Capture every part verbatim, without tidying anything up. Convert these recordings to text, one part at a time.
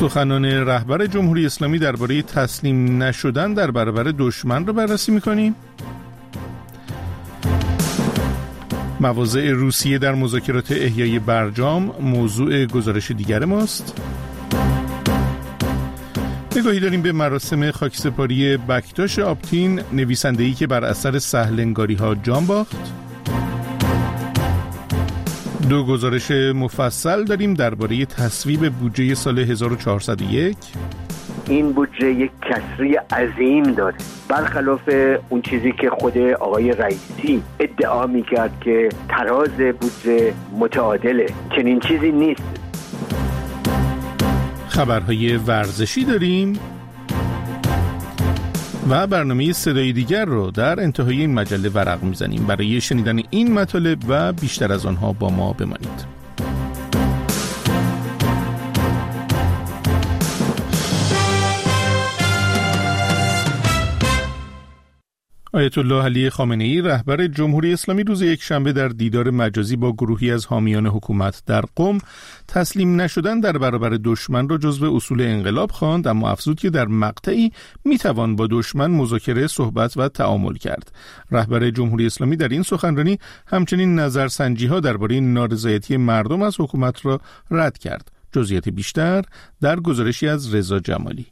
سخنان رهبر جمهوری اسلامی درباره تسلیم نشدن در برابر دشمن را بررسی می‌کنیم. مواضع روسیه در مذاکرات احیای برجام موضوع گزارش دیگر ماست. نگاهی داریم به مراسم خاکسپاری بکتاش آپتین، نویسنده‌ای که بر اثر سهل‌انگاری‌ها جان باخت. دو گزارش مفصل داریم درباره تصویب بودجه سال هزار و چهارصد و یک. این بودجه یک کسری عظیم داره، برخلاف اون چیزی که خود آقای رئیسی ادعا میکرد که تراز بودجه متعادله. چنین چیزی نیست. خبرهای ورزشی داریم و برنامه صدای دیگر رو در انتهای این مجله ورق میزنیم. برای شنیدن این مطالب و بیشتر از آنها با ما بمانید. آیت الله علی خامنه‌ای رهبر جمهوری اسلامی روز یکشنبه در دیدار مجازی با گروهی از حامیان حکومت در قم تسلیم نشدن در برابر دشمن را جزو اصول انقلاب خواند، اما افزود که در مقطعی میتوان با دشمن مذاکره، صحبت و تعامل کرد. رهبر جمهوری اسلامی در این سخنرانی همچنین نظرسنجی‌ها درباره نارضایتی مردم از حکومت را رد کرد. جزئیات بیشتر در گزارشی از رضا جمالی.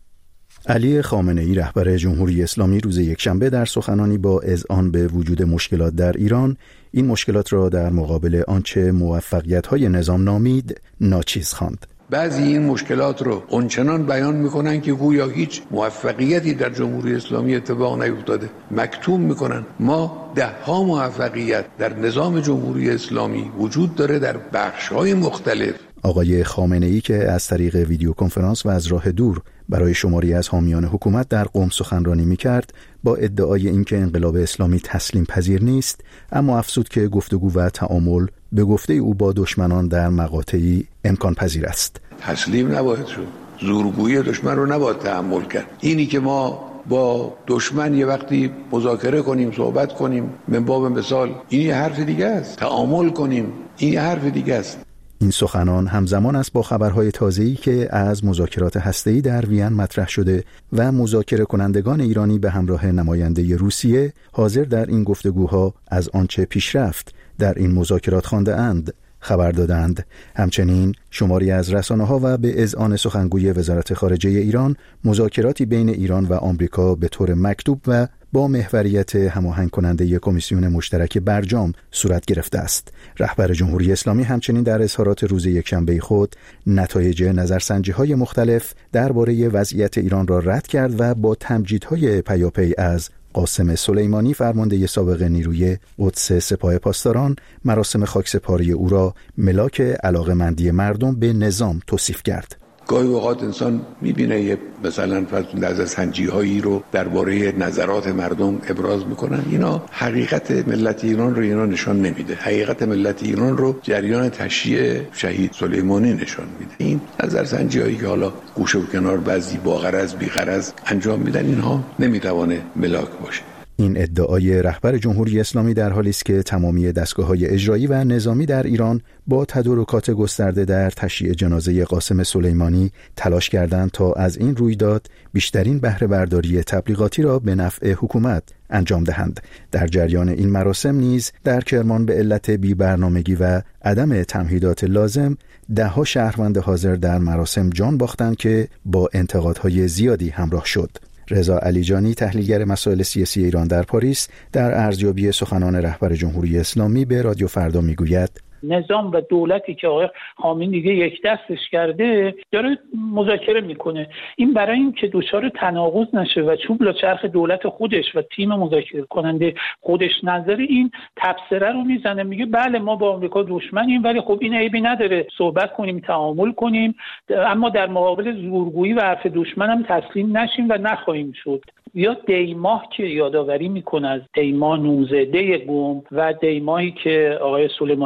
علی خامنه‌ای رهبر جمهوری اسلامی روز یکشنبه در سخنانی با اذعان به وجود مشکلات در ایران، این مشکلات را در مقابل آنچه موفقیت‌های نظام نامید ناچیز خواند. بعضی این مشکلات رو اونچنان بیان میکنن که گویا هیچ موفقیتی در جمهوری اسلامی اتفاق نیفتاده، مکتوم میکنن. ما ده ها موفقیت در نظام جمهوری اسلامی وجود داره در بخش‌های مختلف. آقای خامنه‌ای که از طریق ویدیو کنفرانس و از راه دور برای شماری از حامیان حکومت در قم سخنرانی می‌کرد، با ادعای اینکه انقلاب اسلامی تسلیم پذیر نیست، اما افزود که گفتگو و تعامل به گفته او با دشمنان در مقاطعی امکان پذیر است. تسلیم نباید شد، زورگویی دشمن رو نباید تحمل کرد. اینی که ما با دشمن یه وقتی مذاکره کنیم، صحبت کنیم، من باب مثال، این یه حرف دیگه است. تعامل کنیم، این یه حرف دیگه است. این سخنان همزمان است با خبرهای تازه‌ای که از مذاکرات هسته‌ای در وین مطرح شده و مذاکره کنندگان ایرانی به همراه نماینده روسیه حاضر در این گفتگوها از آنچه پیش رفت در این مذاکرات خوانده اند خبر دادند. همچنین شماری از رسانه‌ها و به اذعان سخنگوی وزارت خارجه ایران، مذاکراتی بین ایران و آمریکا به طور مکتوب و با محوریت هماهنگ کننده کمیسیون مشترک برجام صورت گرفته است. رهبر جمهوری اسلامی همچنین در اظهارات روز یکشنبه خود نتایج نظرسنجی‌های مختلف درباره وضعیت ایران را رد کرد و با تمجیدهای پیاپی از قاسم سلیمانی، فرمانده سابق نیروی قدس سپاه پاسداران، مراسم خاکسپاری او را ملاک علاقه‌مندی مردم به نظام توصیف کرد. گاهی اوقات انسان میبینه یه مثلا نظرسنجی‌هایی رو درباره نظرات مردم ابراز میکنن، اینا حقیقت ملت ایران رو اینا نشان نمیده. حقیقت ملت ایران رو جریان تشییع شهید سلیمانی نشان میده. این نظرسنجی‌هایی که حالا گوشه و کنار بعضی با غرض بی غرض انجام میدن، اینها نمیتوانه ملاک باشه. این ادعای رهبر جمهوری اسلامی در حالی است که تمامی دستگاه‌های اجرایی و نظامی در ایران با تدارکات گسترده در تشییع جنازه قاسم سلیمانی تلاش کردند تا از این رویداد بیشترین بهره برداری تبلیغاتی را به نفع حکومت انجام دهند. در جریان این مراسم نیز در کرمان به علت بی‌برنامگی و عدم تمهیدات لازم ده‌ها شهروند حاضر در مراسم جان باختند که با انتقادهای زیادی همراه شد. رضا علیجانی، تحلیلگر مسائل سیاسی ایران در پاریس، در ارزیابی سخنان رهبر جمهوری اسلامی به رادیو فردا میگوید نظام و دولتی که آقای خامنه‌ای دیگه یک دستش کرده داره مذاکره میکنه. این برای این که دچار تناقض نشه و چوب لاچرخ دولت خودش و تیم مذاکره کننده خودش نظر این تبصره رو میزنه، میگه بله ما با آمریکا دشمنیم ولی خب این عیبی نداره، صحبت کنیم، تعامل کنیم، اما در مقابل زورگویی و حرف دشمن هم تسلیم نشیم و نخواهیم شد. یا دیماه که یادآوری میکنه از دیماه نوزده قم و دیماهی که آقای سلیمانی ترور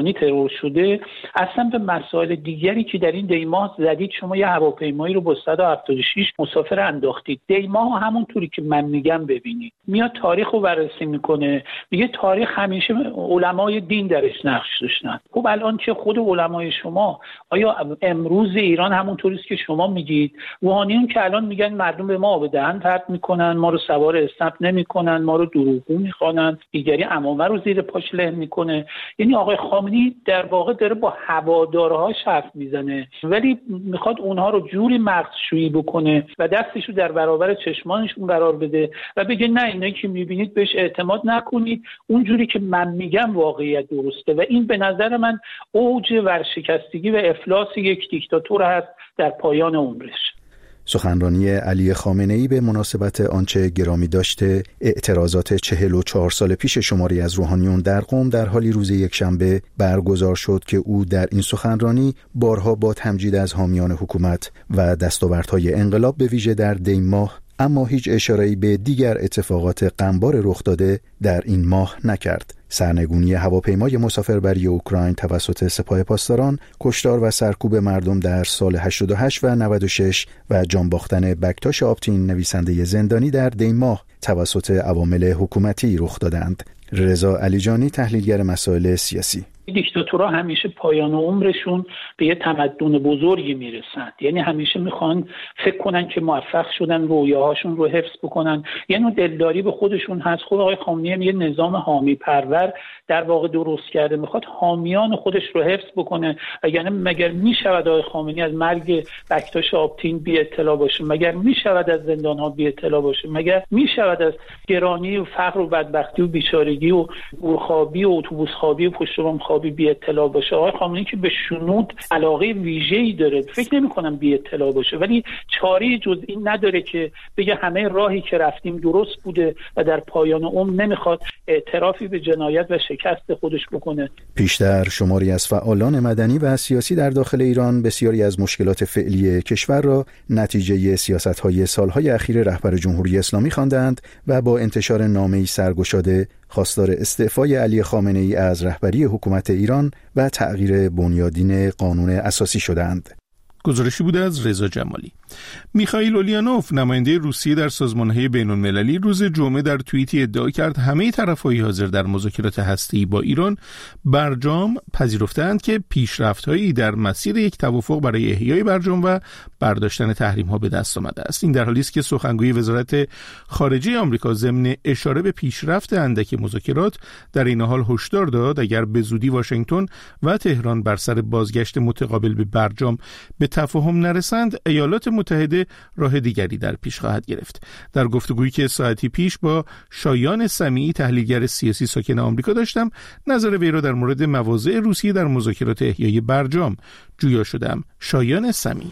برقرار شده اصلا به مسائل دیگری که در این دیماه زدید. شما یه هواپیمایی رو با صد و هفتاد و شش مسافر انداختید. دیماه همونطوری که من میگم ببینید میاد تاریخ رو بررسی میکنه، میگه تاریخ همیشه علمای دین درش نقش داشتن. خب الان که خود علمای شما، آیا امروز ایران همونطوری است که شما میگید؟ روحانیون که الان میگن مردم به ما آب دهن پرت میکنن، ما رو سوار اسنپ نمیکنن، ما رو دروغگو میخوانن، دیگری عمامه رو زیر پاش له میکنه. یعنی آقای خامنه‌ای در واقع داره با هوادارهاش حرف میزنه، ولی میخواد اونها رو جوری مغزشویی بکنه و دستشو در برابر چشمانشون قرار بده و بگه نه اینایی که میبینید بهش اعتماد نکنید، اونجوری که من میگم واقعیت درسته. و این به نظر من اوج ورشکستگی و افلاس یک دیکتاتور هست در پایان عمرش. سخنرانی علی خامنه‌ای به مناسبت آنچه گرامی داشته اعتراضات چهل و چهار سال پیش شماری از روحانیون در قم در حالی روز یکشنبه برگزار شد که او در این سخنرانی بارها با تمجید از حامیان حکومت و دستاوردهای انقلاب به ویژه در دی ماه، اما هیچ اشاره‌ای به دیگر اتفاقات غمبار رخ داده در این ماه نکرد. سرنگونی هواپیمای مسافربری اوکراین توسط سپاه پاسداران، کشتار و سرکوب مردم در سال هشتاد و هشت و نود و شش و جان باختن بکتاش آپتین نویسنده زندانی در دی ماه توسط عوامل حکومتی رخ دادند. رضا علیجانی، تحلیلگر مسائل سیاسی: دیکتاتورها همیشه پایان عمرشون به یه تمدن بزرگی میرسند. یعنی همیشه میخوان فکر کنن که موفق شدن رویاهاشون رو حفظ بکنن، یعنی دلداری به خودشون هست. خود آقای خامنه‌ای یه نظام حامی پرور در واقع درست کرده، میخواد حامیان خودش رو حفظ بکنه. یعنی مگر میشود آقای خامنه‌ای از مرگ بکتاش آپتین بی اطلاع باشه؟ مگر میشود از زندان‌ها بی اطلاع باشه؟ مگر میشود از گرانی و فقر و بدبختی و بیچارگی و گورخوابی و اتوبوس خوابی و پشت بام خوابی بی اطلاع باشه؟ آقای خامنه‌ای که به شنود علاقه ویژه‌ای داره، فکر نمی‌کنم بی اطلاع باشه، ولی چاره جز این نداره که بگه همه راهی که رفتیم درست بوده و در پایان عمر نمیخواد اعترافی به جنایت و شکست خودش بکنه. پیشتر شماری از فعالان مدنی و سیاسی در داخل ایران بسیاری از مشکلات فعلی کشور را نتیجه سیاست‌های سالهای اخیر رهبر جمهوری اسلامی خواندند و با انتشار نامه‌ای سرگشاده خواستار استعفای علی خامنه‌ای از رهبری حکومت ایران و تغییر بنیادین قانون اساسی شدند. گزارشی بوده از رضا جمالی. میخائیل اولیانوف، نماینده روسیه در سازمان‌های بین‌المللی، روز جمعه در توییتی ادعا کرد همه طرف‌های حاضر در مذاکرات هسته‌ای با ایران برجام پذیرفتند که پیشرفت‌هایی در مسیر یک توافق برای احیای برجام و برداشتن تحریم‌ها به دست آمده است. این در حالی است که سخنگوی وزارت خارجه آمریکا ضمن اشاره به پیشرفت اندک مذاکرات در این حال هشدار داد اگر به زودی واشنگتن و تهران بر سر بازگشت متقابل به برجام به تفاهم نرسند، ایالات متحده راه دیگری در پیش خواهد گرفت. در گفتگویی که ساعتی پیش با شایان سمیعی، تحلیلگر سیاسی ساکن آمریکا، داشتم، نظر وی را در مورد مواضع روسیه در مذاکرات احیای برجام جویا شدم. شایان سمیعی: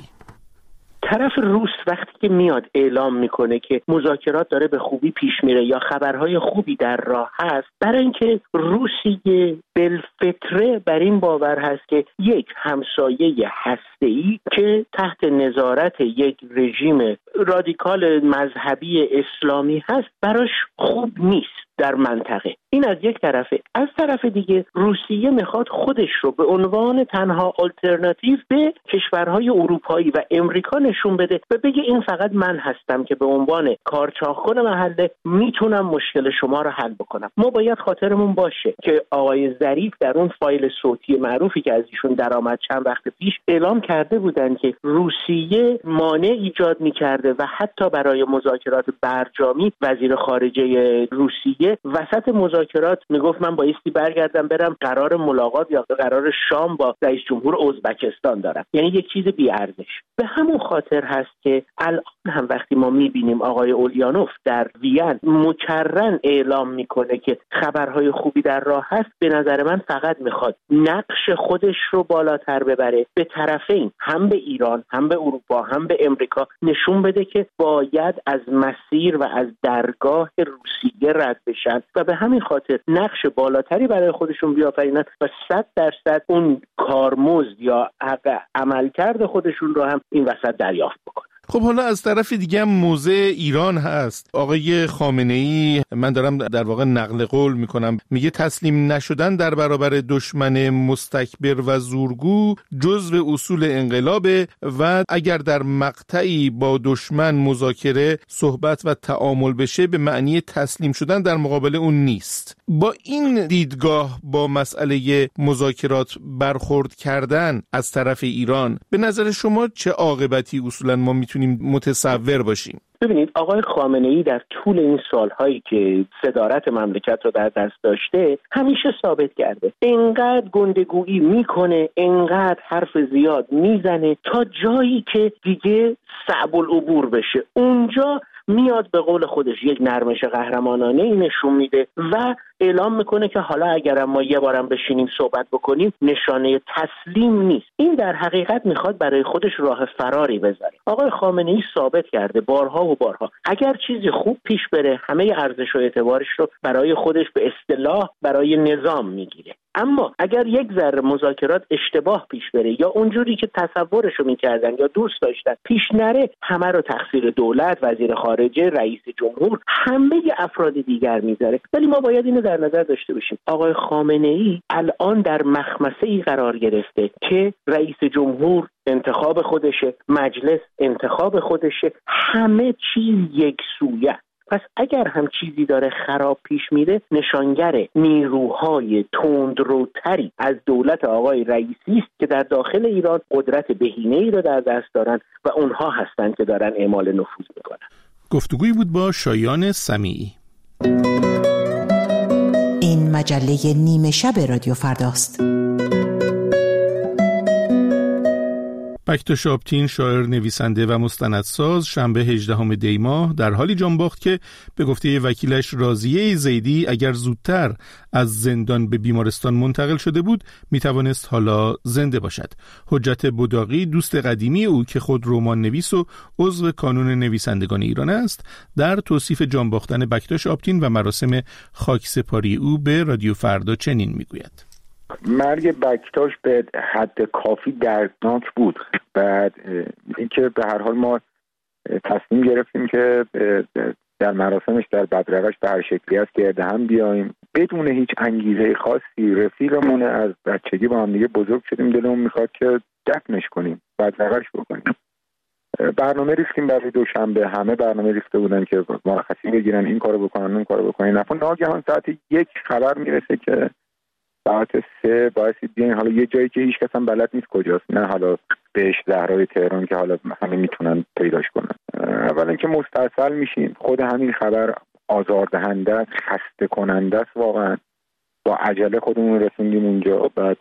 طرف روس وقتی که میاد اعلام میکنه که مذاکرات داره به خوبی پیش میره یا خبرهای خوبی در راه هست، برای اینکه روسیه بالفطره بر این باور هست که یک همسایه هسته‌ای که تحت نظارت یک رژیم رادیکال مذهبی اسلامی هست براش خوب نیست در منطقه. این از یک طرفه. از طرف دیگه روسیه میخواد خودش رو به عنوان تنها آلترناتیو به کشورهای اروپایی و امریکا نشون بده و بگه این فقط من هستم که به عنوان کارچاخون محله میتونم مشکل شما رو حل بکنم. ما باید خاطرمون باشه که آقای ظریف در اون فایل صوتی معروفی که از ایشون درآمد چند وقت پیش اعلام کرده بودن که روسیه مانع ایجاد میکرده و حتی برای مذاکرات برجامی وزیر خارجه روسیه وسط مذاکرات میگفت من بایستی برگردم برم قرار ملاقات یا قرار شام با رئیس جمهور ازبکستان دارم. یعنی یک چیز بی ارزش. به همون خاطر هست که الان هم وقتی ما میبینیم آقای اولیانوف در وین مکررن اعلام میکنه که خبرهای خوبی در راه هست، به نظر من فقط میخواد نقش خودش رو بالاتر ببره، به طرفین هم به ایران هم به اروپا هم به امریکا نشون بده که باید از مسیر و از درگاه روسیه رد بشن و به همین خاطر نقش بالاتری برای خودشون بیافرینن و صد درصد اون کارمزد یا عملکرد خودشون رو هم این وسط دریافت بکنن. خب حالا از طرف دیگه هم موضع ایران هست. آقای خامنه‌ای، من دارم در واقع نقل قول میکنم، میگه تسلیم نشدن در برابر دشمن مستکبر و زورگو جزو اصول انقلابه و اگر در مقطعی با دشمن مذاکره، صحبت و تعامل بشه به معنی تسلیم شدن در مقابل اون نیست. با این دیدگاه با مسئله مذاکرات برخورد کردن از طرف ایران به نظر شما چه عاقبتی اصولا ما میتونیم متصور باشیم؟ ببینید، آقای خامنه‌ای در طول این سالهایی که صدارت مملکت رو در دست داشته همیشه ثابت کرده اینقدر گندگویی میکنه، اینقدر حرف زیاد میزنه تا جایی که دیگه صعب العبور بشه. اونجا میاد به قول خودش یک نرمش قهرمانانه ای نشون میده و اعلام میکنه که حالا اگرم ما یه بارم بشینیم صحبت بکنیم نشانه تسلیم نیست. این در حقیقت میخواد برای خودش راه فراری بذاره. آقای خامنه‌ای ثابت کرده بارها و بارها اگر چیزی خوب پیش بره همه ارزش و اعتبارش رو برای خودش به اصطلاح برای نظام میگیره، اما اگر یک ذره مذاکرات اشتباه پیش بره یا اونجوری که تصورش رو میکردن یا دوست داشتن پیش نره، همه رو تقصیر دولت، وزیر خارجه، رئیس جمهور، همه افراد دیگر میذاره. ولی ما باید اینو در نظر داشته باشیم آقای خامنه‌ای الان در مخمسه‌ای قرار گرفته که رئیس جمهور انتخاب خودشه، مجلس انتخاب خودشه، همه چیز یکسویه. پس اگر هم چیزی داره خراب پیش میره نشانگر نیروهای تندروتری از دولت آقای رئیسی است که در داخل ایران قدرت بهینه‌ای رو در دست دارن و اونها هستند که دارن اعمال نفوذ میکنن. گفتگویی بود با شایان سمیعی. این مجله نیمه شب رادیو فرداست. بکتاش آپتین، شاعر، نویسنده و مستندساز، شنبه هجدهم دی ماه در حالی جان باخت که به گفته وکیلش راضیه زیدی اگر زودتر از زندان به بیمارستان منتقل شده بود میتوانست حالا زنده باشد. حجت بداقی، دوست قدیمی او که خود رمان نویس و عضو کانون نویسندگان ایران است، در توصیف جان باختن بکتاش آپتین و مراسم خاکسپاری او به رادیو فردا چنین میگوید: مرگ بکتاش به حد کافی دردناک بود. بعد اینکه به هر حال ما تصمیم گرفتیم که در مراسمش در بدرقش به هر شکلی است گرد هم بیاییم بدون هیچ انگیزه خاصی. رفیقمون از بچگی با هم دیگه بزرگ شدیم، دلمون میخواد که دفنش کنیم، بدرقش بکنیم. برنامه ریختیم برای دوشنبه، همه برنامه ریخته بودن که مرخصی بگیرن، این کارو بکنن اون کارو بکنن. نفع ناگهان ساعت یک خبر میرسه که ساعت سه باعث بیاین حالا یه جایی که هیچ کس هم بلد نیست کجاست، نه حالا بهش زهرای تهران که حالا همه میتونن پیداش کنن. اولا که مستاصل میشین، خود همین خبر آزاردهنده است، خسته کننده است واقعا. با عجله خودمون رسوندیم اونجا. بعد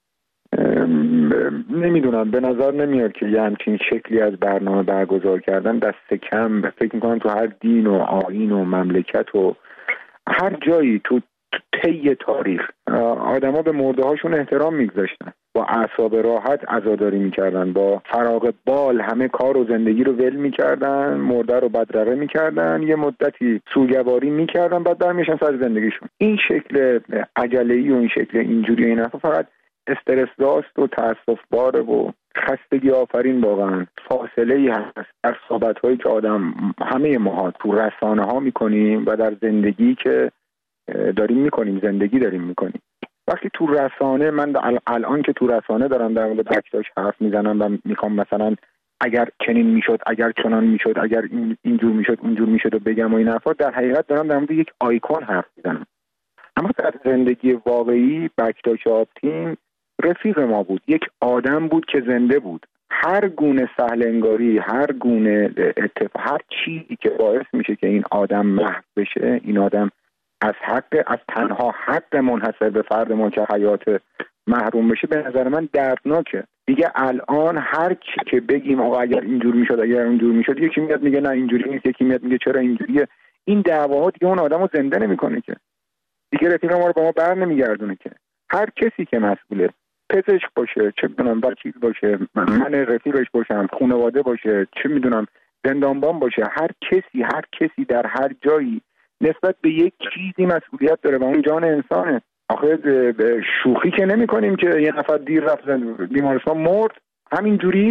نمیدونم، به نظر نمیاد که یه همچین شکلی از برنامه برگزار کردن دست کم. فکر میکنم تو هر دین و آیین و مملکت و هر جایی تو طی تاریخ آدما به مرده هاشون احترام میگذاشتن، با اعصاب راحت عزاداری میکردن، با فراغ بال همه کار و زندگی رو ول میکردن، مرده رو بدرقه میکردن، یه مدتی سوگواری میکردن، بعد برمیشن سر زندگیشون. این شکل عجله‌ای و این شکل اینجوری این حرفا فقط استرس داست و تأسف باره و خستگی آفرین. واقعا فاصله ای هست در صحبت هایی که آدم همه ما تو رسانه ها میکنیم و در زندگی که داریم میکنیم، زندگی داریم میکنیم. وقتی تو رسانه، من الان که تو رسانه دارم در مورد بکتاش حرف میزنم و میخوام مثلا اگر چنین میشد، اگر چنان میشد، اگر این اینجور میشد اونجور میشد و بگم و این حرفا، در حقیقت دارم در مورد یک آیکون حرف میزنم. اما در زندگی واقعی بکتاش آپتین رفیق ما بود، یک آدم بود که زنده بود. هر گونه سهل انگاری، هر گونه اتفاق، هر چیزی که باعث میشه که این آدم محو بشه، این آدم از حق، از تنها حق منحصر به فرد ما که حیات محروم بشه، به نظر من دردناکه. دیگه الان هر چی که بگیم آقا اگر اینجور میشد، اگر اونجور میشد، یکی میاد میگه نه اینجوری نیست، یکی میاد میگه چرا اینجوریه. این دعواها دیگه اون آدمو زنده نمیکنه که. دیگه رفیق ما رو با ما بر نمیگردونه که. هر کسی که مسئوله، پزشک باشه، چه میدونم وکیل باشه، من رفیقش باشم، خانواده باشه، چه میدونم زندانبان باشه، هر کسی هر کسی در هر جایی نسبت به یک چیزی مسئولیت داره و اون جان انسانه. آخه شوخی که نمی کنیم که یه نفر دیر رفت بیمارستان مرد همینجوری.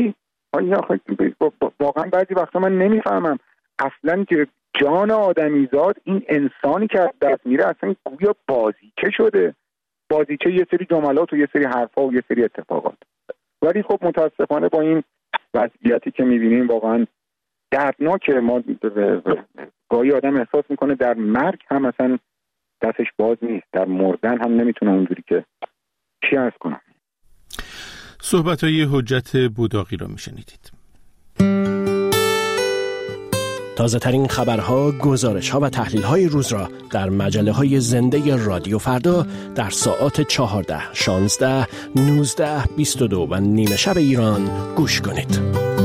آیا واقعا بعضی وقتا من نمیفهمم اصلا که جان آدمیزاد، این انسانی که از دست میره اصلا گویا بازیچه شده، بازیچه یه سری جملات و یه سری حرفا و یه سری اتفاقات. ولی خب متاسفانه با این وضعیتی که میبینیم واقعا دردناکه. ما گاهی آدم احساس میکنه در مرگ هم مثلا دستش باز نیست، در مردن هم نمیتونه اونجوری که چی عرض کنم. صحبت‌های حجت بوداقی را میشنیدید. تازه ترین خبرها، گزارش‌ها و تحلیل‌های روز را در مجله‌های زنده رادیو فردا در ساعات چهارده، شانزده، نوزده، بیست و دو و نیمه شب ایران گوش کنید.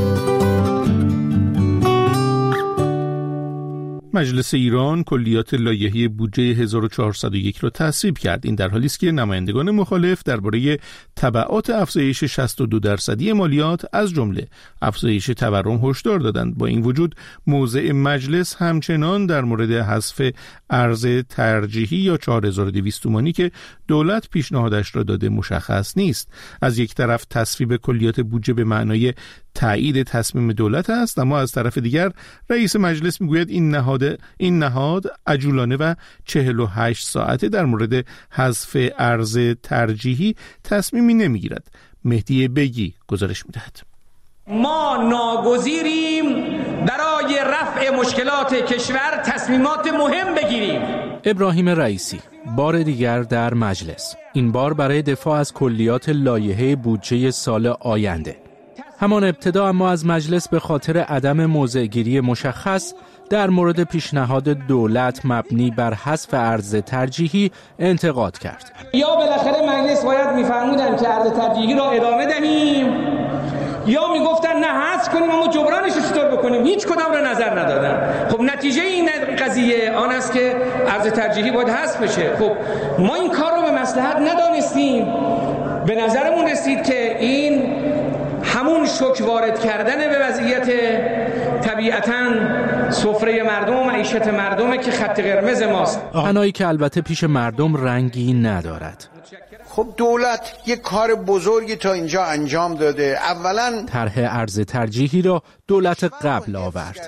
مجلس ایران کلیات لایحه بودجه هزار و چهارصد و یک را تصویب کرد. این در حالی است که نمایندگان مخالف درباره تبعات افزایش شصت و دو درصدی مالیات از جمله افزایش تورم هشدار دادند. با این وجود موضع مجلس همچنان در مورد حذف ارز ترجیحی یا چهار هزار و دویست تومانی که دولت پیشنهادش را داده مشخص نیست. از یک طرف تصویب کلیات بودجه به معنای تایید تصمیم دولت است، اما از طرف دیگر رئیس مجلس میگوید این نهاد این نهاد عجولانه و چهل و هشت ساعته در مورد حذف ارز ترجیحی تصمیمی نمیگیرد. مهدی بگی گزارش میدهد. ما ناگزیریم برای رفع مشکلات کشور تصمیمات مهم بگیریم. ابراهیم رئیسی بار دیگر در مجلس، این بار برای دفاع از کلیات لایحه بودجه سال آینده. همان ابتدا اما از مجلس به خاطر عدم موضع‌گیری مشخص در مورد پیشنهاد دولت مبنی بر حذف ارز ترجیحی انتقاد کرد. یا بالاخره مجلس باید می‌فرمودن که ارز ترجیحی را ادامه دهیم، یا میگفتن نه حذف کنیم اما جبرانش رو چطور بکنیم. هیچ کدام را نظر ندادن. خب نتیجه این قضیه آن است که ارز ترجیحی باید حذف بشه. خب ما این کار رو به مصلحت ندانستیم. به نظرمون رسید که این همون شوک وارد کردن به وضعیت طبیعتاً سفره مردم و معیشت مردمه که خط قرمز ماست. آنایی که البته پیش مردم رنگی ندارد. خب دولت یک کار بزرگی تا اینجا انجام داده. اولاً طرح ارز ترجیحی را دولت قبل آورد.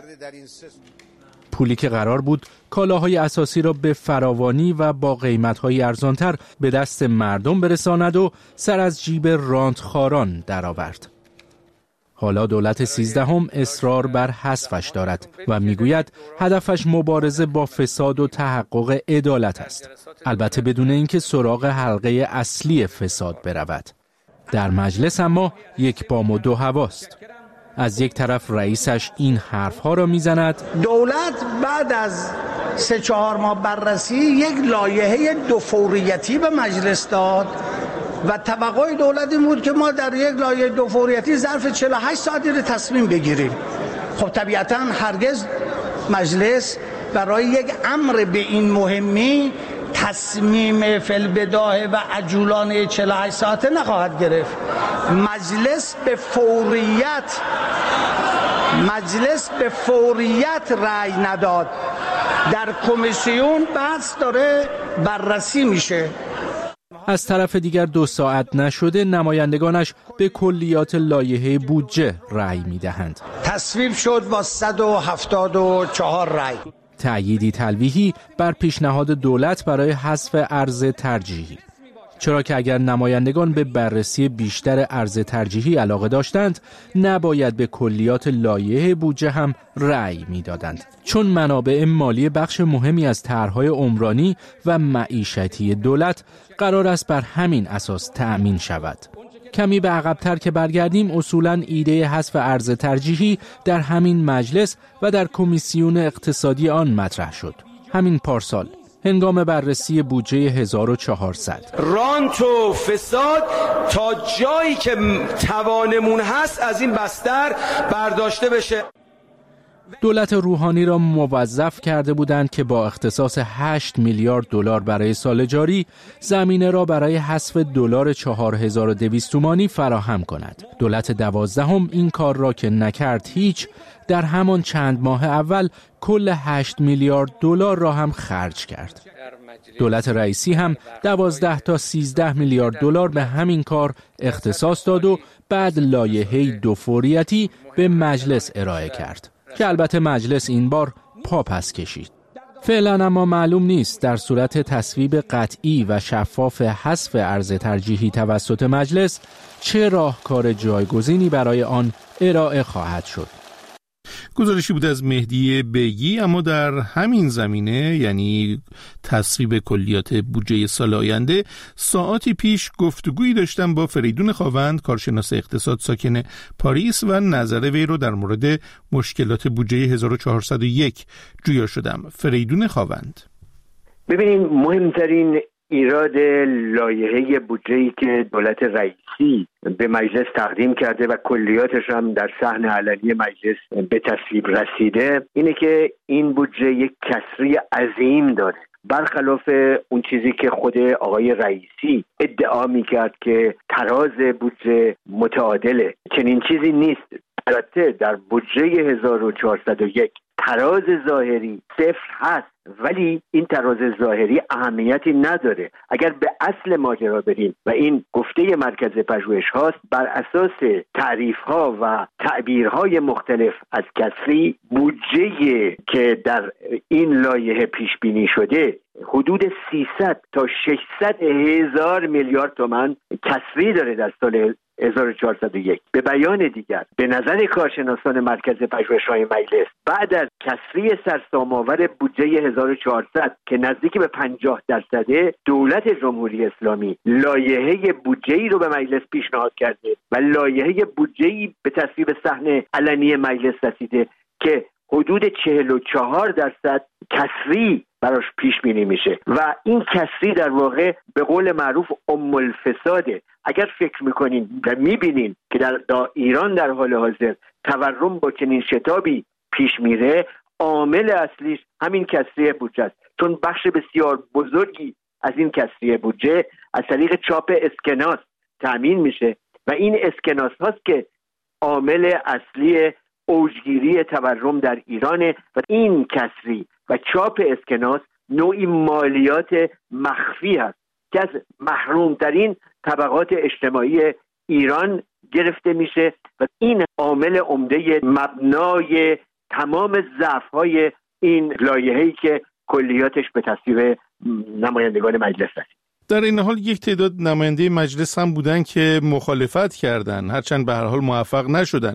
پولی که قرار بود کالاهای اساسی را به فراوانی و با قیمت‌های ارزانتر به دست مردم برساند و سر از جیب رانتخواران درآورد. حالا دولت سیزدهم اصرار بر حذفش دارد و میگوید هدفش مبارزه با فساد و تحقق عدالت است، البته بدون اینکه سراغ حلقه اصلی فساد برود. در مجلس اما یک بام و دو هواست. از یک طرف رئیسش این حرفها را میزند: دولت بعد از سه چهار ماه بررسی یک لایحه دو فوریتی به مجلس داد و توقع دولت این بود که ما در یک لایحه دو فوریتی ظرف چهل و هشت ساعتی رو تصمیم بگیریم. خب طبیعتاً هرگز مجلس برای یک امر به این مهمی تصمیم فی‌البداهه و عجولانه چهل و هشت ساعته نخواهد گرفت. مجلس به فوریت مجلس به فوریت رأی نداد. در کمیسیون بحث داره بررسی میشه. از طرف دیگر دو ساعت نشده نمایندگانش به کلیات لایحه بودجه رأی میدهند. تصویب شد با صد و هفتاد و چهار رأی. تأییدی تلویحی بر پیشنهاد دولت برای حذف ارز ترجیحی. چرا که اگر نمایندگان به بررسی بیشتر ارز ترجیحی علاقه داشتند، نباید به کلیات لایحه بودجه هم رأی میدادند، چون منابع مالی بخش مهمی از طرح‌های عمرانی و معیشتی دولت قرار است بر همین اساس تأمین شود. کمی به عقب‌تر که برگردیم، اصولاً ایده حذف ارز ترجیحی در همین مجلس و در کمیسیون اقتصادی آن مطرح شد. همین پارسال هنگام بررسی بودجه هزار و چهارصد. رانت و فساد تا جایی که توانمون هست از این بستر برداشته بشه. دولت روحانی را موظف کرده بودند که با اختصاص هشت میلیارد دلار برای سال جاری زمینه را برای حذف دلار چهار هزار و دویست تومانی فراهم کند. دولت دوازدهم این کار را که نکرد هیچ، در همان چند ماه اول کل هشت میلیارد دلار را هم خرج کرد. دولت رئیسی هم دوازده تا سیزده میلیارد دلار به همین کار اختصاص داد و بعد لایحه‌ای دو فوریتی به مجلس ارائه کرد که البته مجلس این بار پا پس کشید. فعلا اما معلوم نیست در صورت تصویب قطعی و شفاف حذف ارز ترجیحی توسط مجلس چه راهکار جایگزینی برای آن ارائه خواهد شد. گزارشی بود از مهدی بیگی. اما در همین زمینه، یعنی تصویب کلیات بودجه سال آینده، ساعاتی پیش گفتگویی داشتم با فریدون خاوند، کارشناس اقتصاد ساکن پاریس، و نظر وی رو در مورد مشکلات بودجه هزار و چهارصد و یک جویا شدم. فریدون خاوند: ببینید، مهمترین ایراد لایحه بودجه‌ای که دولت رئیسی به مجلس تقدیم کرده و کلیاتش هم در صحن علنی مجلس به تصویب رسیده اینه که این بودجه یک کسری عظیم داره، برخلاف اون چیزی که خود آقای رئیسی ادعا میکرد که تراز بودجه متعادله. چنین چیزی نیست. البته در بودجه هزار و چهارصد و یک تراز ظاهری صفر هست، ولی این تراز ظاهری اهمیتی نداره. اگر به اصل ماجرا بریم و این گفته مرکز پژوهش هاست، بر اساس تعریف ها و تعبیرهای مختلف از کسری، بودجه که در این لایحه پیش بینی شده حدود سیصد تا ششصد هزار میلیارد تومان کسری داره در سال هزار و چهارصد و یک. به بیان دیگر، به نظر کارشناسان مرکز پژوهش‌های مجلس، بعد از کسری سرسام‌آور بودجه هزار و چهارصد که نزدیک به پنجاه درصده، دولت جمهوری اسلامی لایحه بودجه‌ای رو به مجلس پیشنهاد کرده و لایحه بودجه‌ای به تصویب صحن علنی مجلس رسیده که حدود چهل و چهار درصد کسری براش پیش بینی میشه و این کسری در واقع به قول معروف ام الفساده. اگر فکر میکنین و میبینین که در, در ایران در حال حاضر تورم با چنین شتابی پیش میره، عامل اصلیش همین کسری بودجه است، چون بخش بسیار بزرگی از این کسری بودجه از طریق چاپ اسکناس تامین میشه و این اسکناس هاست که عامل اصلی اوجگیری تورم در ایرانه و این کسری و چاپ اسکناس نوعی مالیات مخفی هست که از محرومترین طبقات اجتماعی ایران گرفته میشه و این عامل عمده مبنای تمام ضعف‌های این لایحه‌ای که کلیاتش به تصویب نمایندگان مجلس رسید. در این حال یک تعداد نماینده مجلس هم بودن که مخالفت کردن، هرچند به هر حال موفق نشدن،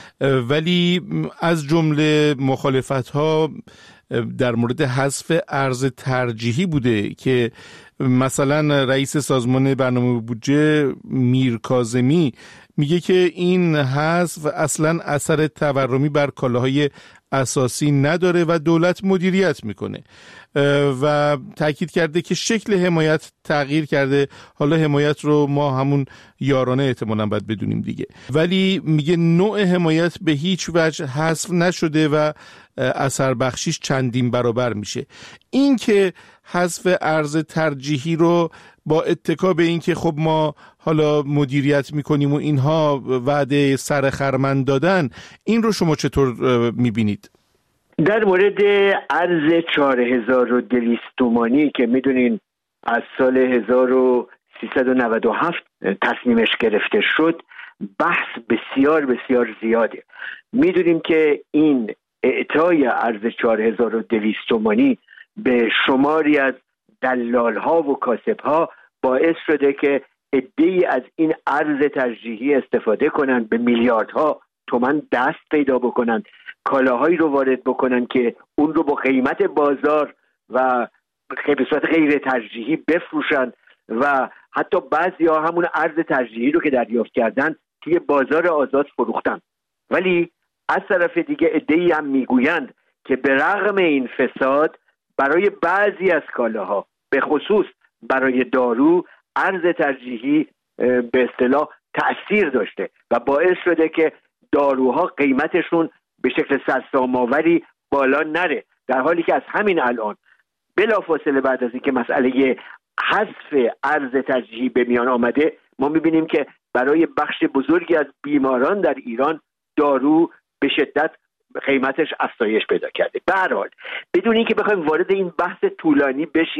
ولی از جمله مخالفت‌ها در مورد حذف ارز ترجیحی بوده که مثلا رئیس سازمان برنامه بودجه میر کاظمی میگه که این حذف اصلا اثر تورمی بر کالاهای اساسی نداره و دولت مدیریت میکنه و تاکید کرده که شکل حمایت تغییر کرده، حالا حمایت رو ما همون یارانه احتمالاً باید بدونیم دیگه، ولی میگه نوع حمایت به هیچ وجه حذف نشده و اثر بخشیش چندین برابر میشه. این که حذف ارز ترجیحی رو با اتکا به این که خب ما حالا مدیریت میکنیم و اینها وعده سر خرمن دادن، این رو شما چطور میبینید؟ در مورد ارز چهار هزار و دویست تومانی که میدونین از سال هزار و سیصد و نود و هفت تصمیمش گرفته شد، بحث بسیار بسیار زیاده. میدونیم که این اعطای ارز چهار هزار و دویست تومانی به شماری از دلال ها و کاسب ها باعث شده که عده‌ای از این ارز ترجیحی استفاده کنند، به میلیاردها تومان دست پیدا بکنند، کالاهایی رو وارد بکنن که اون رو با قیمت بازار و به صورت غیر ترجیحی بفروشن و حتی بعضیا همون ارز ترجیحی رو که دریافت کردن توی بازار آزاد فروختن. ولی از طرف دیگه عده‌ای هم میگویند که به رغم این فساد برای بعضی از کالاها، به خصوص برای دارو، ارز ترجیحی به اصطلاح تأثیر داشته و باعث شده که داروها قیمتشون به شکل سرسام‌آوری بالا نره، در حالی که از همین الان بلافاصله بعد از اینکه مسئله حذف ارز ترجیحی به میان آمده، ما میبینیم که برای بخش بزرگی از بیماران در ایران دارو به شدت قیمتش افزایش پیدا کرده. به هر حال بدون اینکه بخوایم وارد این بحث طولانی بشیم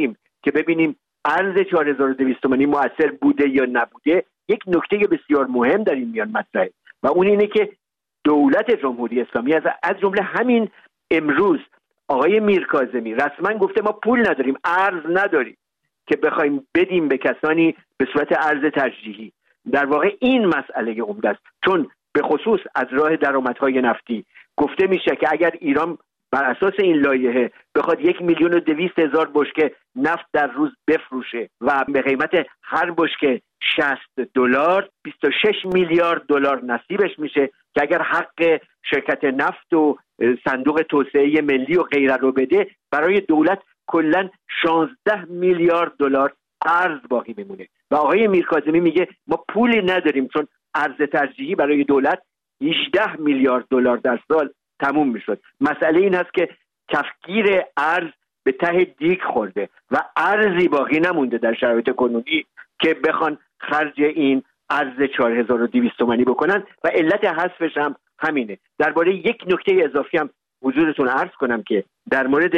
که ببینیم ارز چهار هزار و دویست تومانی مؤثر بوده یا نبوده، یک نکته بسیار مهم در این میان مطرحه و اون اینه که دولت جمهوری اسلامی از از جمله همین امروز آقای میرکاظمی رسما گفته ما پول نداریم، ارز نداریم که بخوایم بدیم به کسانی به صورت ارز ترجیحی. در واقع این مسئله عمده است، چون به خصوص از راه درآمدهای نفتی گفته میشه که اگر ایران بر اساس این لایحه بخواد یک میلیون و دویست هزار بشکه نفت در روز بفروشه و به قیمت هر بشکه شصت دلار، بیست و شش میلیارد دلار نصیبش میشه که اگر حق شرکت نفت و صندوق توسعه ملی و غیره رو بده، برای دولت کلاً شانزده میلیارد دلار ارز باقی میمونه. و آقای میرکاظمی میگه ما پولی نداریم، چون ارز ترجیحی برای دولت هجده میلیارد دلار در سال تموم میشد. مسئله این هست که کفگیر ارز به ته دیگ خورده و ارزی باقی نمونده در شرایط کنونی که بخوان خرج این ارز چهار هزار و دویست تومانی بکنن و علت حذفش هم همینه. درباره یک نکته اضافی هم حضورتون عرض کنم که در مورد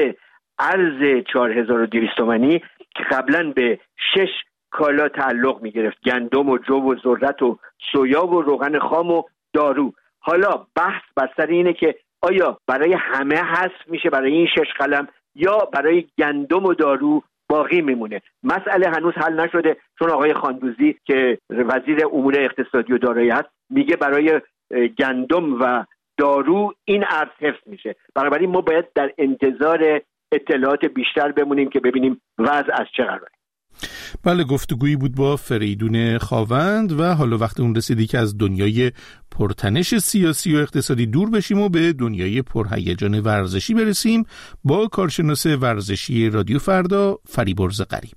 ارز چهار هزار و دویست تومانی که قبلا به شش کالا تعلق میگرفت، گندم و جو و ذرت و سویا و روغن خام و دارو، حالا بحث بر سر اینه که آیا برای همه حذف میشه برای این شش قلم یا برای گندم و دارو باقی میمونه. مسئله هنوز حل نشده، چون آقای خاندوزی که وزیر امور اقتصادی و دارایی هست میگه برای گندم و دارو این ارز حفظ میشه. بنابراین ما باید در انتظار اطلاعات بیشتر بمونیم که ببینیم وضع از چه قراره. بله، گفتگویی بود با فریدون خاوند و حالا وقت اون رسیدی که از دنیای پرتنش سیاسی و اقتصادی دور بشیم و به دنیای پرهیجان ورزشی برسیم با کارشناس ورزشی رادیو فردا فریبرز غریب.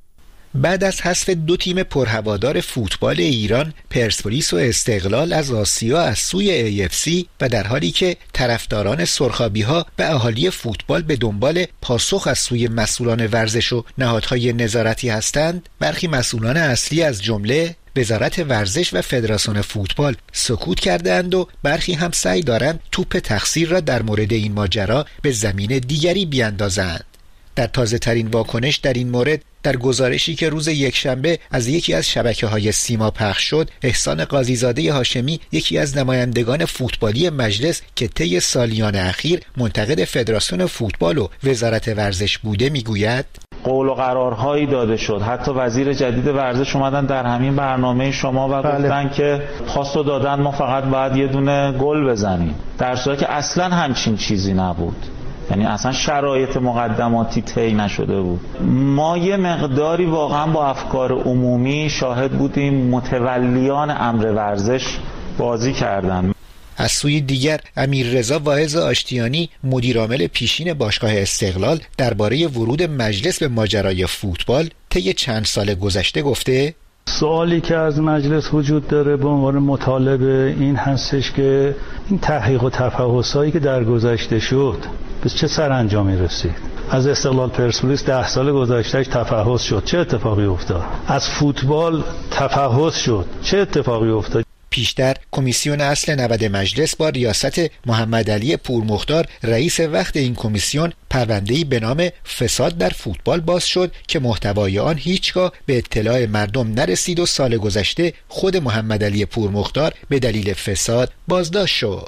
بعد از حذف دو تیم پرهوادار فوتبال ایران، پرسپولیس و استقلال از آسیا از سوی ای اف سی و در حالی که طرفداران سرخابی‌ها و اهالی فوتبال به دنبال پاسخ از سوی مسئولان ورزش و نهادهای نظارتی هستند، برخی مسئولان اصلی از جمله وزارت ورزش و فدراسیون فوتبال سکوت کردند و برخی هم سعی دارند توپ تقصیر را در مورد این ماجرا به زمین دیگری بیاندازند. در تازه ترین واکنش در این مورد، در گزارشی که روز یکشنبه از یکی از شبکه‌های سیما پخش شد، احسان قاضیزاده هاشمی، یکی از نمایندگان فوتبالی مجلس که طی سالیان اخیر منتقد فدراسیون فوتبال و وزارت ورزش بوده، میگوید قول و قرارهایی داده شد. حتی وزیر جدید ورزش اومدن در همین برنامه شما و بله. گفتن که پاسو دادن ما فقط باید یه دونه گل بزنیم، در صورتی که اصلا همچین چیزی نبود. یعنی اصلا شرایط مقدماتی طی نشده بود. ما یه مقداری واقعا با افکار عمومی شاهد بودیم متولیان امر ورزش بازی کردن. از سوی دیگر امیررضا واعظ آشتیانی، مدیرعامل پیشین باشگاه استقلال، درباره ورود مجلس به ماجرای فوتبال طی چند سال گذشته گفته: سوالی که از مجلس وجود داره به عنوان مطالبه این هستش که این تحقیق و تفحص‌هایی که در گذشته شد به چه سرانجامی رسید. از استقلال پرسپولیس ده سال گذشتهش تفحص شد، چه اتفاقی افتاد؟ از فوتبال تفحص شد، چه اتفاقی افتاد؟ پیشتر کمیسیون اصل نود مجلس با ریاست محمد علی پورمختار رئیس وقت این کمیسیون پرونده‌ای به نام فساد در فوتبال باز شد که محتوای آن هیچگاه به اطلاع مردم نرسید و سال گذشته خود محمد علی پورمختار به دلیل فساد بازداشت شد.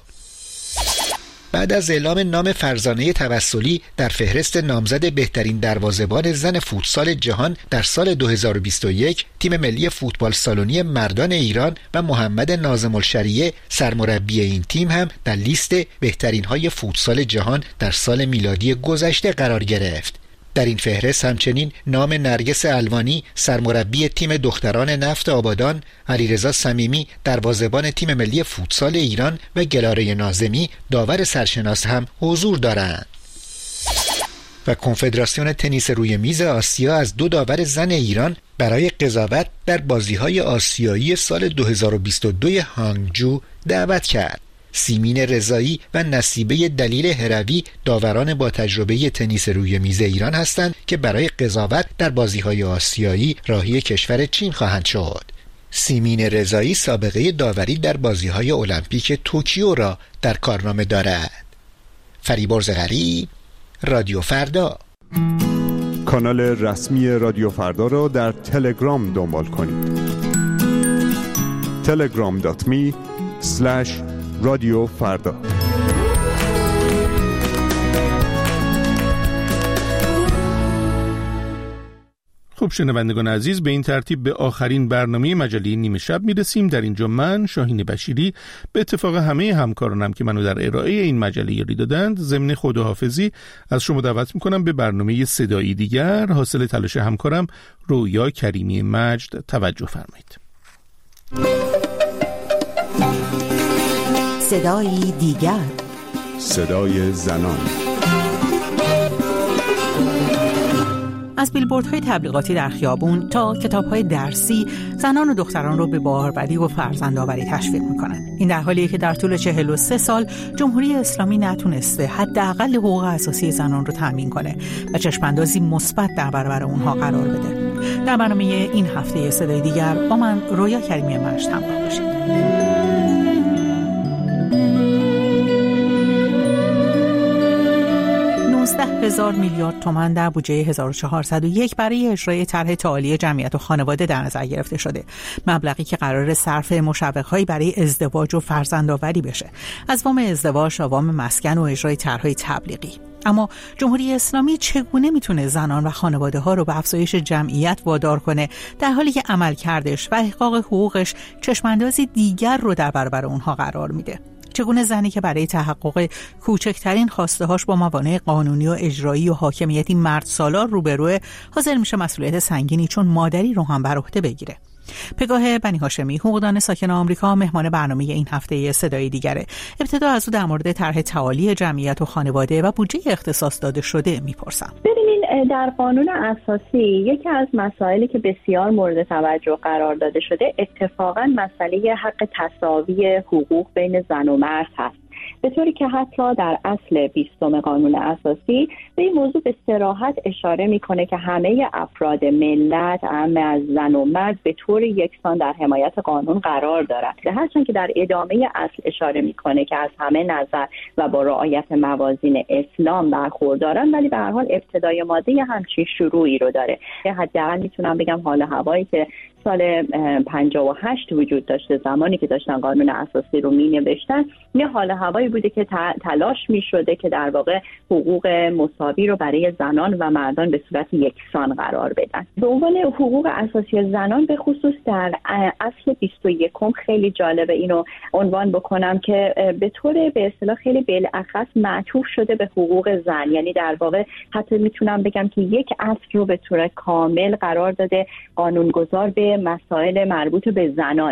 بعد از اعلام نام فرزانه توسلی در فهرست نامزد بهترین دروازه‌بان زن فوتسال جهان در سال دو هزار و بیست و یک، تیم ملی فوتبال سالونی مردان ایران و محمد ناظم الشریعه سرمربی این تیم هم در لیست بهترین های فوتسال جهان در سال میلادی گذشته قرار گرفت. در این فهرست همچنین نام نرگس الوانی سرمربی تیم دختران نفت آبادان، علیرضا صمیمی دروازه‌بان تیم ملی فوتسال ایران و گلاره ناظمی داور سرشناس هم حضور دارند. و کنفدراسیون تنیس روی میز آسیا از دو داور زن ایران برای قضاوت در بازی‌های آسیایی سال دو هزار و بیست و دو هانگجو دعوت کرد. سیمین رضایی و نصیبه دلیل هروی داوران با تجربه تنیس روی میز ایران هستند که برای قضاوت در بازی‌های آسیایی راهی کشور چین خواهند شد. سیمین رضایی سابقه داوری در بازی‌های المپیک توکیو را در کارنامه دارد. فریبرز غریب، رادیو فردا. کانال رسمی رادیو فردا را در تلگرام دنبال کنید. تلگرام دات می اسلش رادیو فردا. خب شنوندگان عزیز، به این ترتیب به آخرین برنامه مجله نیمه شب میرسیم. در اینجا من شاهین بشیری به اتفاق همه همکارانم که منو در ارائه این مجله یاری دادند ضمن خداحافظی از شما دعوت میکنم به برنامه صدایی دیگر حاصل تلاش همکارم رویا کریمی مجد توجه فرمایید. صدایی دیگر، صدای زنان. از بیلبوردهای تبلیغاتی در خیابون تا کتاب‌های درسی، زنان و دختران رو به باروری و فرزندآوری تشویق می‌کنند. این در حالیه که در طول چهل و سه سال جمهوری اسلامی نتونسته حداقل حقوق اساسی زنان رو تامین کنه و چشم‌اندازی مثبت در برابر اونها قرار بده. در برنامه این هفته صدای دیگر با من رویا کریمی مجد همراه باشید. نوزده هزار میلیارد تومان در بودجه هزار و چهارصد و یک برای اجرای طرح تعالی جمعیت و خانواده در نظر گرفته شده. مبلغی که قرار صرف مشوق‌هایی برای ازدواج و فرزندآوری بشه، از وام ازدواج تا وام مسکن و اجرای طرح‌های تبلیغی. اما جمهوری اسلامی چگونه میتونه زنان و خانواده ها رو به افزایش جمعیت وادار کنه در حالی که عملکردش و احقاق حقوقش چشماندازی دیگر رو در برابر اونها قرار میده؟ چگونه زنی که برای تحقق کوچکترین خواسته‌هاش با موانع قانونی و اجرایی و حاکمیتی مرد سالار روبروه حاضر میشه مسئولیت سنگینی چون مادری رو هم بر عهده بگیره؟ پگاه بنی هاشمی، حقوقدان ساکن آمریکا، مهمان برنامه این هفته صدای دیگره. ابتدا از او در مورد طرح تعالی جمعیت و خانواده و بودجه اختصاص داده شده میپرسم. ببینین، در قانون اساسی یکی از مسائلی که بسیار مورد توجه قرار داده شده اتفاقاً مسئله حق تساوی حقوق بین زن و مرد هست، به طوری که حتی در اصل بیستم قانون اساسی به این موضوع به صراحت اشاره میکنه که همه افراد ملت، عامه از زن و مرد، به طور یکسان در حمایت قانون قرار دارند. هرچند که در ادامه اصل اشاره میکنه که از همه نظر و با رعایت موازین اسلام برخوردارن، ولی به هر حال ابتدای ماده همچین شروعی رو داره. حداقل میتونم بگم حال هوایی که سال پنجاه و هشت وجود داشته، زمانی که داشتن قانون اساسی رو می نوشتن، یه حال هوایی بوده که تلاش می شده که در واقع حقوق مساوی رو برای زنان و مردان به صورت یکسان قرار بدن. به عنوان حقوق اساسی زنان به خصوص در اصل بیست و یکم خیلی جالبه اینو عنوان بکنم که به طور به اصطلاح خیلی بالاخص معطوف شده به حقوق زن، یعنی در واقع حتی میتونم بگم که یک اصل رو به طور کامل قرار داده قانونگذار به مسائل مربوط به زنان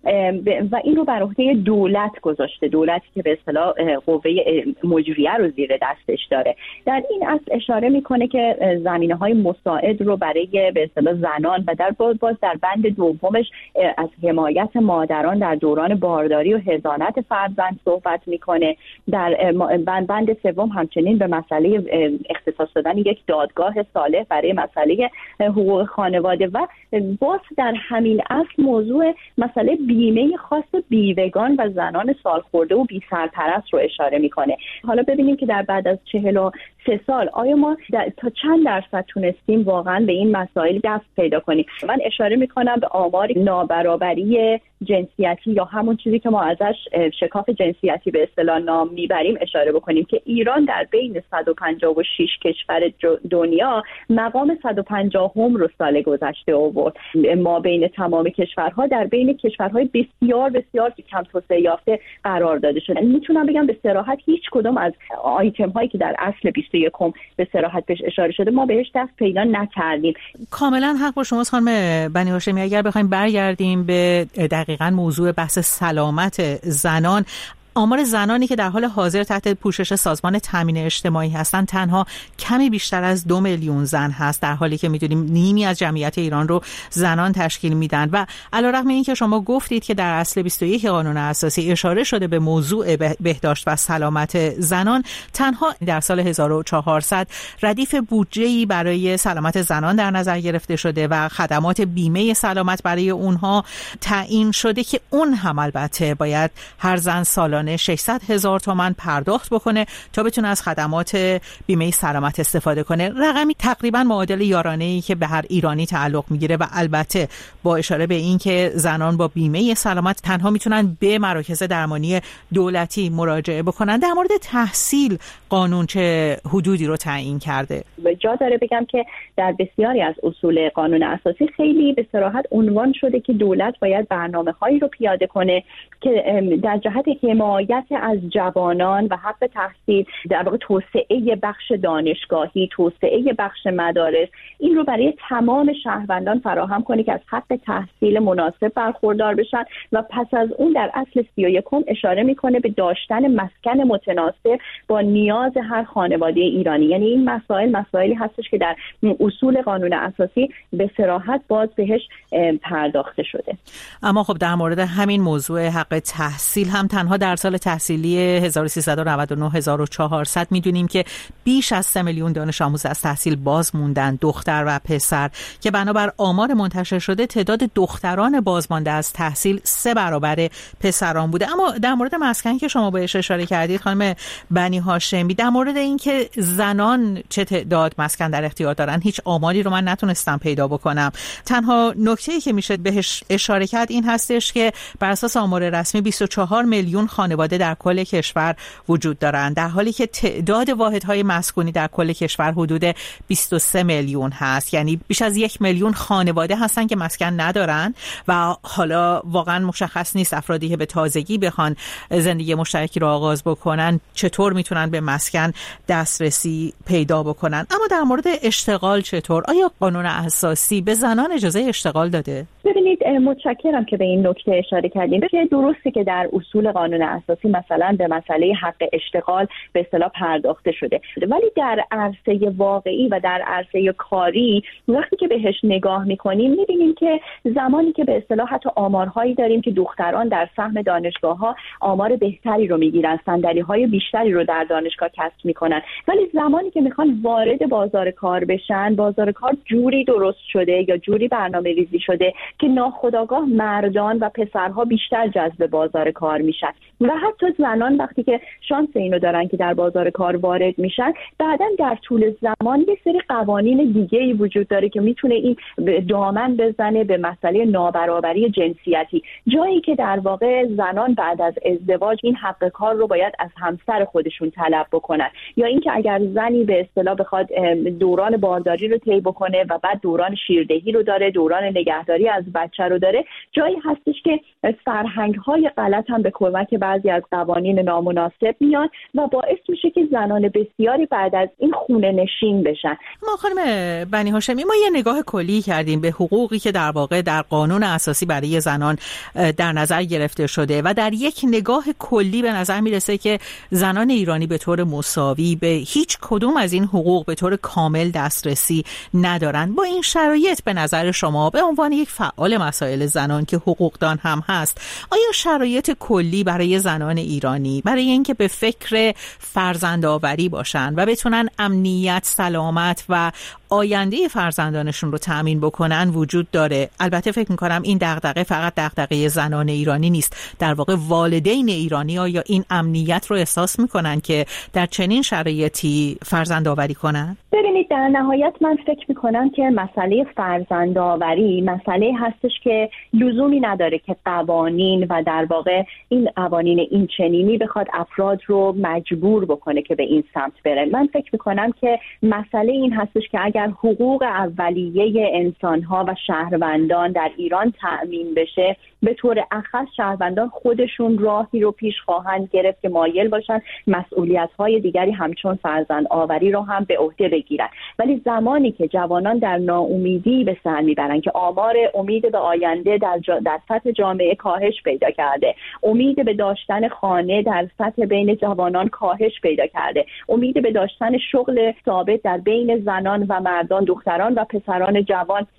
و این رو بر عهده دولت گذاشته، دولتی که به اصطلاح قوه مجریه رو زیر دستش داره. در این اصل اشاره میکنه که زمینه‌های مساعد رو برای به اصطلاح زنان و در باز در بند دومش از حمایت مادران در دوران بارداری و حضانت فرزند صحبت میکنه. در بند بند سوم همچنین به مسئله اختصاص دادن یک دادگاه صالح برای مسئله حقوق خانواده و باز در همین اصل موضوع مسئله بیمه خاص بیوگان و زنان سالخورده و بی سرپرست رو اشاره میکنه. حالا ببینیم که در بعد از چهل و سه سال آیا ما تا چند درصد تونستیم واقعا به این مسائل دست پیدا کنیم. من اشاره میکنم به آمار نابرابری جنسیتی یا همون چیزی که ما ازش شکاف جنسیتی به اصطلاح نام میبریم اشاره بکنیم که ایران در بین صد و پنجاه و شش کشور دنیا مقام صد و پنجاه هم رو سال گذشته آورد. ما بین تمام کشورها در بین کشورهای بسیار بسیار کم توسعه یافته قرار داده شده. میتونم بگم به صراحت هیچ کدوم از آیتم هایی که در اصل بیست و یکم به صراحت بهش اشاره شده ما بهش دست پیدا نکردیم. کاملا حق با شماست خانم بنی هاشمی. اگر بخوایم برگردیم به دقیقاً موضوع بحث سلامت زنان، آمار زنانی که در حال حاضر تحت پوشش سازمان تامین اجتماعی هستند تنها کمی بیشتر از دو میلیون زن هست، در حالی که میدونیم نیمی از جمعیت ایران رو زنان تشکیل میدن. و علیرغم این که شما گفتید که در اصل بیست و یک قانون اساسی اشاره شده به موضوع بهداشت و سلامت زنان، تنها در سال هزار و چهارصد ردیف بودجه‌ای برای سلامت زنان در نظر گرفته شده و خدمات بیمه سلامت برای اونها تعیین شده که اون هم البته باید هر زن سالانه ماهانه ششصد هزار تومان پرداخت بکنه تا بتونه از خدمات بیمه سلامت استفاده کنه. رقمی تقریبا معادل یارانه‌ای که به هر ایرانی تعلق میگیره و البته با اشاره به این که زنان با بیمه سلامت تنها میتونن به مراکز درمانی دولتی مراجعه بکنن. در مورد تحصیل قانون چه حدودی رو تعیین کرده؟ جا داره بگم که در بسیاری از اصول قانون اساسی خیلی به صراحت عنوان شده که دولت باید برنامه‌هایی رو پیاده کنه که در جهت حمایت از جوانان و حق تحصیل، در واقع توسعه بخش دانشگاهی، توسعه بخش مدارس، این رو برای تمام شهروندان فراهم کنه که از حق تحصیل مناسب برخوردار بشن و پس از اون در اصل سی و یکم اشاره میکنه به داشتن مسکن متناسب با نیاز هر خانواده ایرانی. یعنی این مسائل مسائلی هستش که در اصول قانون اساسی به صراحت باز بهش پرداخته شده. اما خب در مورد همین موضوع حق تحصیل هم تنها در سال تحصیلی هزار و سیصد و نود و نه هزار و چهارصد میدونیم که بیش از سه میلیون دانش آموز از تحصیل باز موندن، دختر و پسر، که بنابر آمار منتشر شده تعداد دختران بازمانده از تحصیل سه برابر پسران بوده. اما در مورد مسکن که شما بهش اشاره کردید خانم بنی هاشمی، در مورد اینکه زنان چه تعداد مسکن در اختیار دارن هیچ آماری رو من نتونستم پیدا بکنم. تنها نکته‌ای که میشه بهش اشاره کرد این هستش که بر اساس آمار رسمی بیست و چهار میلیون خانواده در کل کشور وجود دارند، در حالی که تعداد واحدهای مسکونی در کل کشور حدود بیست و سه میلیون هست. یعنی بیش از یک میلیون خانواده هستن که مسکن ندارن و حالا واقعا مشخص نیست افرادی که به تازگی بخوان زندگی مشترکی رو آغاز بکنن چطور میتونن به مسکن دسترسی پیدا بکنن. اما در مورد اشتغال چطور؟ آیا قانون اساسی به زنان اجازه اشتغال داده؟ ببینید، متشکرم که به این نکته اشاره کردیم. که درسته که در اصول قانون اساسی مثلا به مسئله حق اشتغال به اصطلاح پرداخته شده، ولی در عرصه واقعی و در عرصه کاری وقتی که بهش نگاه میکنیم میبینیم که زمانی که به اصطلاح حتی آمارهایی داریم که دختران در سهم دانشگاه‌ها آمار بهتری رو میگیرن، صندلی‌های بیشتری رو در دانشگاه کسب میکنن، ولی زمانی که میخوان وارد بازار کار بشن، بازار کار جوری درست شده یا جوری برنامه ریزی شده که ناخودآگاه مردان و پسرها بیشتر جذب بازار کار میشن و حتی زنان وقتی که شانس اینو دارن که در بازار کار وارد میشن، بعداً در طول زمان یه سری قوانین دیگه‌ای وجود داره که میتونه این دامن بزنه به مسئله نابرابری جنسیتی، جایی که در واقع زنان بعد از ازدواج این حق کار رو باید از همسر خودشون طلب بکنن، یا اینکه اگر زنی به اصطلاح بخواد دوران بارداری رو طی بکنه و بعد دوران شیردهی رو داره، دوران نگهداری از بچه رو داره، جایی هستش که فرهنگ‌های غلط هم به کمک بعضی از قوانین نامناسب میان و باعث میشه که زنان بسیاری بعد از این خونه نشین بشن. ما خانم بنی هاشمی ما یه نگاه کلی کردیم به حقوقی که در واقع در قانون اساسی برای زنان در نظر گرفته شده و در یک نگاه کلی به نظر میرسه که زنان ایرانی به طور مساوی به هیچ کدوم از این حقوق به طور کامل دسترسی ندارن. با این شرایط به نظر شما به عنوان یک فعال مسائل زنان که حقوقدان هم هست، آیا شرایط کلی برای زنان ایرانی برای اینکه به فکر فرزندآوری باشن و بتونن امنیت، سلامت و آینده فرزندانشون رو تأمین بکنن وجود داره؟ البته فکر میکنم این دغدغه فقط دغدغه زنان ایرانی نیست، در واقع والدین ایرانی آیا این امنیت رو احساس میکنن که در چنین شرایطی فرزندآوری کنن؟ ببینید، در نهایت من فکر میکنم که مسئله فرزندآوری مسئله هستش که لزومی نداره که قوانین و در واقع این قوانین این چنینی بخواد افراد رو مجبور بکنه که به این سمت بره. من فکر میکنم که مسئله این هستش که اگر حقوق اولیه انسانها و شهروندان در ایران تأمین بشه، به طور اخص شهروندان خودشون راهی رو پیش خواهند گرفت که مایل باشن مسئولیت‌های دیگری همچون فرزند آوری رو هم به عهده بگیرن. ولی زمانی که جوانان در ناامیدی به سر میبرن که آمار امید به آینده در, جا در سطح جامعه کاهش پیدا کرده، امید به داشتن خانه در سطح بین جوانان کاهش پیدا کرده، امید به داشتن شغل ثابت در بین زنان و مردان، دختران و پسران جوان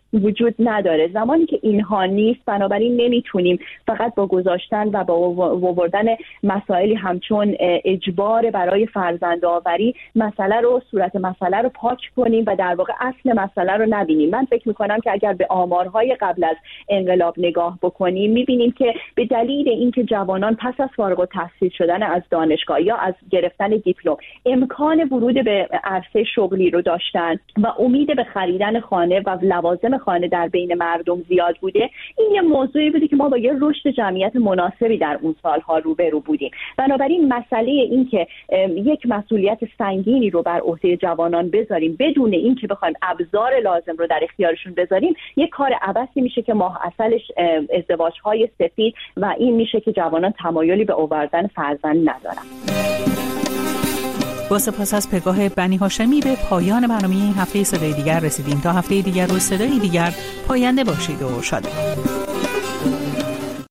وجود نداره. زمانی که اینها نیست، بنابراین نمیتونیم فقط با گذاشتن و با آوردن مسائلی همچون اجبار برای فرزندآوری مسئله رو صورت مسئله رو پاک کنیم و در واقع اصل مسئله رو نبینیم. من فکر میکنم که اگر به آمارهای قبل از انقلاب نگاه بکنیم میبینیم که به دلیل اینکه جوانان پس از فارغ التحصیل شدن از دانشگاه یا از گرفتن دیپلم امکان ورود به عرصه شغلی رو داشتن و امید به خریدن خانه و لوازم خانه در بین مردم زیاد بوده، این یه موضوعی بوده که ما با یه رشد جمعیت مناسبی در اون سالها روبرو بودیم. بنابراین مسئله این که یک مسئولیت سنگینی رو بر عهده جوانان بذاریم بدون این که بخوایم ابزار لازم رو در اختیارشون بذاریم، یک کار عبثی میشه که ماه اصلش ازدواج‌های سفید و این میشه که جوانان تمایلی به آوردن فرزند ندارن. با سپاس از پگاه بنی هاشمی به پایان برنامه این هفته صدای دیگر رسیدیم. تا هفته دیگر و صدای دیگر پاینده باشید و شاد